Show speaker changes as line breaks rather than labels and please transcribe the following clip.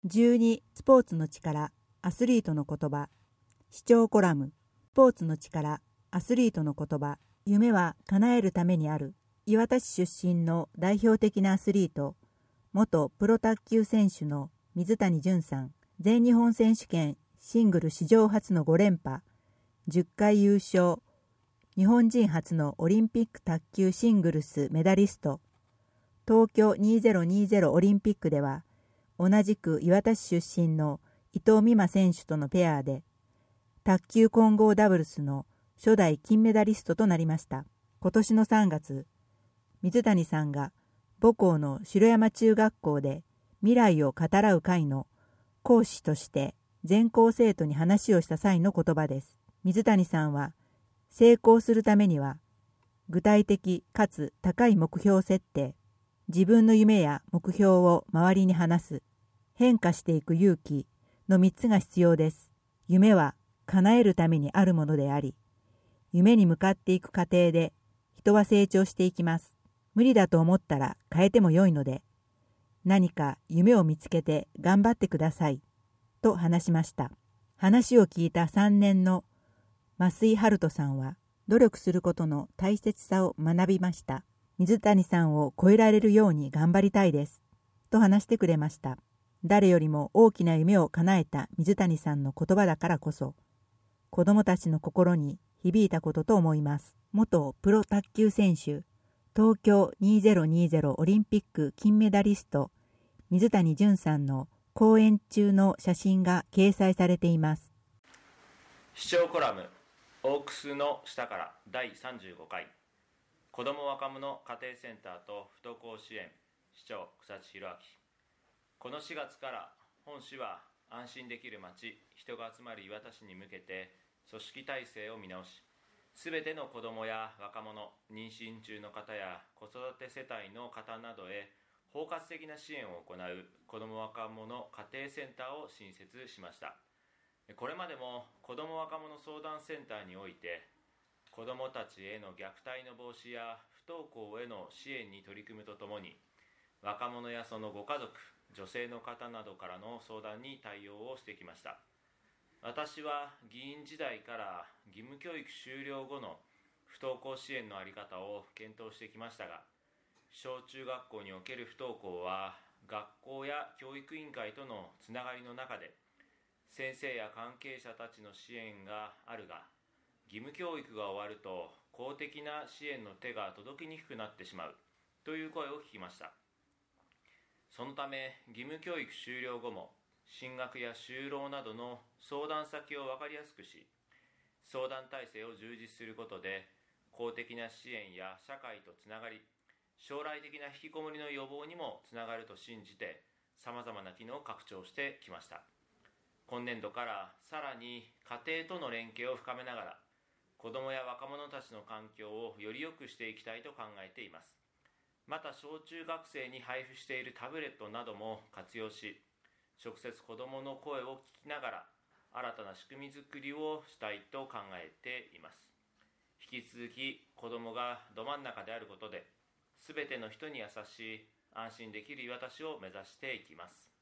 12スポーツの力アスリートの言葉視聴コラムスポーツの力アスリートの言葉夢は叶えるためにある。岩田市出身の代表的なアスリート元プロ卓球選手の水谷隼さん。全日本選手権シングル史上初の5連覇10回優勝。日本人初のオリンピック卓球シングルスメダリスト。東京2020オリンピックでは同じく岩田市出身の伊藤美誠選手とのペアで卓球混合ダブルスの初代金メダリストとなりました。今年の3月、水谷さんが母校の城山中学校で未来を語らう会の講師として全校生徒に話をした際の言葉です。水谷さんは成功するためには具体的かつ高い目標設定、自分の夢や目標を周りに話す、変化していく勇気の3つが必要です。夢は叶えるためにあるものであり、夢に向かっていく過程で人は成長していきます。無理だと思ったら変えてもよいので、何か夢を見つけて頑張ってくださいと話しました。話を聞いた3年の増井春人さんは努力することの大切さを学びました。水谷さんを超えられるように頑張りたいですと話してくれました。誰よりも大きな夢を叶えた水谷さんの言葉だからこそ子どもたちの心に響いたことと思います。元プロ卓球選手、東京2020オリンピック金メダリスト水谷隼さんの講演中の写真が掲載されています。
視聴コラムオークスの下から第35回子ども若者家庭センターと不登校支援市長草地弘明。この4月から本市は安心できる街、人が集まる岩田市に向けて組織体制を見直し、すべての子どもや若者、妊娠中の方や子育て世帯の方などへ包括的な支援を行う子ども若者家庭センターを新設しました。これまでも子ども若者相談センターにおいて子どもたちへの虐待の防止や不登校への支援に取り組むとともに、若者やそのご家族、女性の方などからの相談に対応をしてきました。私は議員時代から義務教育終了後の不登校支援の在り方を検討してきましたが、小中学校における不登校は学校や教育委員会とのつながりの中で先生や関係者たちの支援があるが、義務教育が終わると公的な支援の手が届きにくくなってしまうという声を聞きました。そのため義務教育終了後も進学や就労などの相談先を分かりやすくし、相談体制を充実することで公的な支援や社会とつながり、将来的な引きこもりの予防にもつながると信じて、さまざまな機能を拡張してきました。今年度からさらに家庭との連携を深めながら、子どもや若者たちの環境をより良くしていきたいと考えています。また小中学生に配布しているタブレットなども活用し、直接子どもの声を聞きながら新たな仕組み作りをしたいと考えています。引き続き子どもがど真ん中であることで、すべての人に優しい安心できる岩田市を目指していきます。